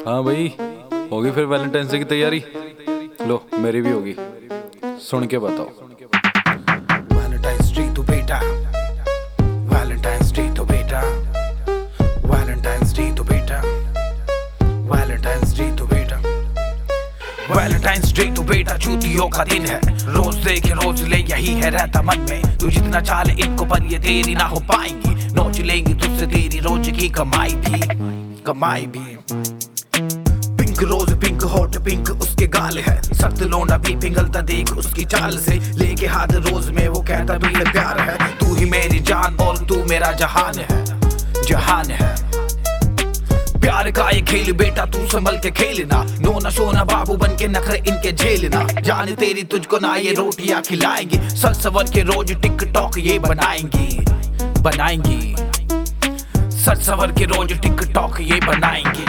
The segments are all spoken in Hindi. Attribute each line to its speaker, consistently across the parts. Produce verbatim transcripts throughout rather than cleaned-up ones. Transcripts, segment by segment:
Speaker 1: हाँ भाई, होगी फिर वैलेंटाइन डे की तैयारी। लो मेरी भी होगी, सुन के बताओ।
Speaker 2: वैलेंटाइंस डे तो बेटा, वैलेंटाइंस डे तो बेटा, वैलेंटाइंस डे तो बेटा, वैलेंटाइंस डे तो बेटा, वैलेंटाइंस डे तो बेटा चूतियों का दिन है। रोज देखे रोज ले यही है रहता मन में। तू जितना चाले इनको पर ये तेरी ना हो पाएंगी। नोच लेंगी तुझसे तेरी रोज की कमाई भी, कमाई भी। पिंक रोज पिंक होट पिंक उसके गाल है। सख्त लोंडा भी पिघलता देख उसकी चाल से। लेके हाथ रोज में वो कहता भी है प्यार है। तू ही मेरी जान और तू मेरा जहान है, जहान है। प्यार का ये खेल बेटा तू संभल के खेलना। नो ना सोना बाबू बन के नखरे इनके झेलना। जान तेरी तुझको ना ये रोटियां खिलाएंगी। सच सवर के रोज टिकटॉक ये बनाएंगी, बनाएंगी। सच सवर के रोज टिकटॉक ये बनाएंगी।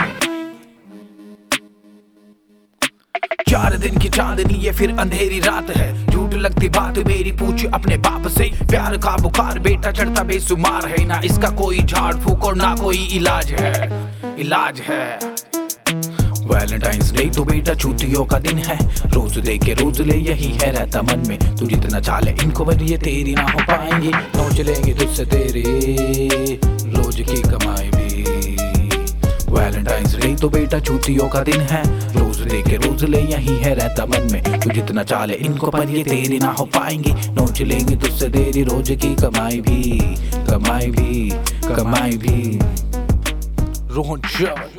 Speaker 2: चार दिन की चांदनी ये फिर अंधेरी रात है। झूठ लगती बात मेरी पूछ अपने बाप से। प्यार का बुखार बेटा चढ़ता बेसुमार है। ना इसका कोई झाड़ फूक और ना कोई इलाज है, इलाज है। वैलेंटाइंस डे तो बेटा चूतियों का दिन है। रोज दे के रोज ले यही है रहता मन में। तू जितना चाले इनको पर ये तेरी ना हो पाएंगे। नोच लेंगे तुझसे तेरी रोज की कमाई भी। वैलेंटाइंस डे तो बेटा चूतियों का दिन है। रोज दे के रोज ले यही है रहता मन में। तू जितना चाले इनको पर ये तेरी ना हो पाएंगे। नोच लेंगे तुझसे तेरी रोज की कमाई भी, कमाई भी, कमाई भी। रोहन